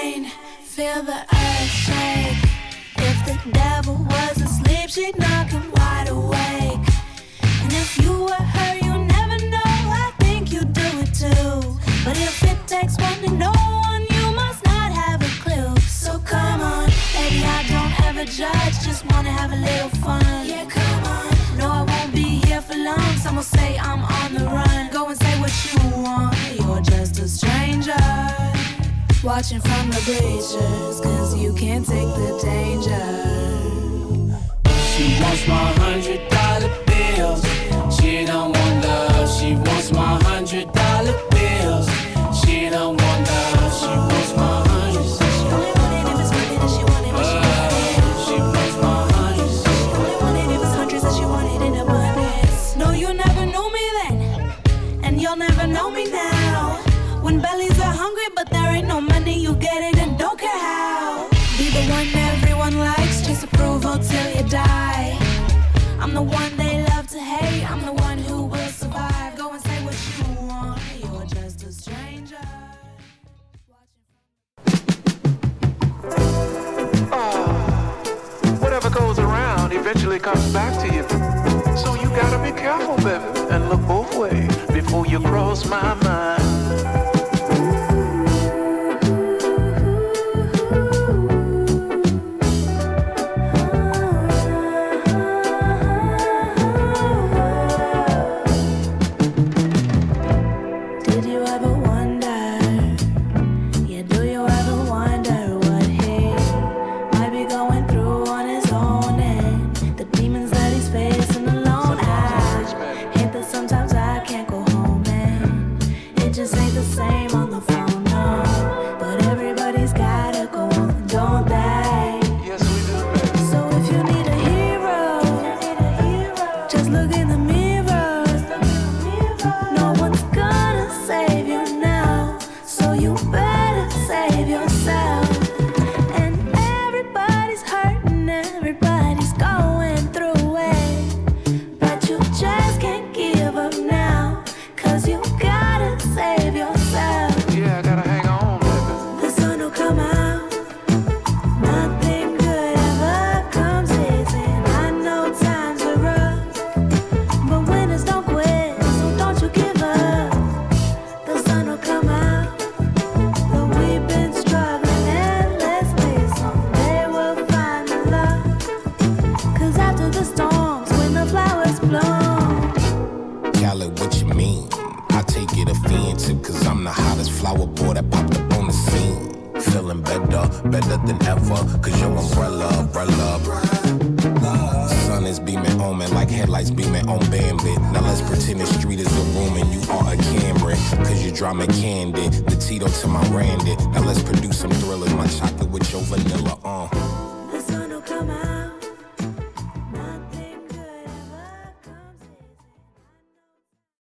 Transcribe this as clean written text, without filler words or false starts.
rain, feel the earth shake. If the devil was asleep, she'd knock him wide awake. And if you were her, you never know, I think you do it too. But if it takes one to know one, you must not have a clue. So come on, baby, I don't ever judge, just wanna have a little fun. Yeah, come on, no, I won't be here for long. Some will say I'm on the run. Go and say what you want, you're just a stranger. Watching from the bleachers, cause you can't take the danger. She wants my $100 bills. She don't want love, she wants my $100 bills. She don't want love, she wants my hundreds. She only want it if it's money that she want it, but she want it. She wants my hundreds. She only want it if it's hundreds that she want it in abundance. No, you never knew me then, and you'll never know me now. When bellies are hungry, but there ain't no money, you get it and don't care how. Be the one everyone likes, chase approval till you die. I'm the one they love to hate, I'm the one who will survive. Go and say what you want, you're just a stranger. Whatever goes around eventually comes back to you. So you gotta be careful, baby, and look both ways before you cross my mind. Better than ever, cause your umbrella. Sun is beaming on me like headlights beaming on Bambit. Now let's pretend the street is a room and you are a Camry. Cause you drama candid, the Tito to my Randy. Now let's produce some thrillers, my chocolate with your vanilla,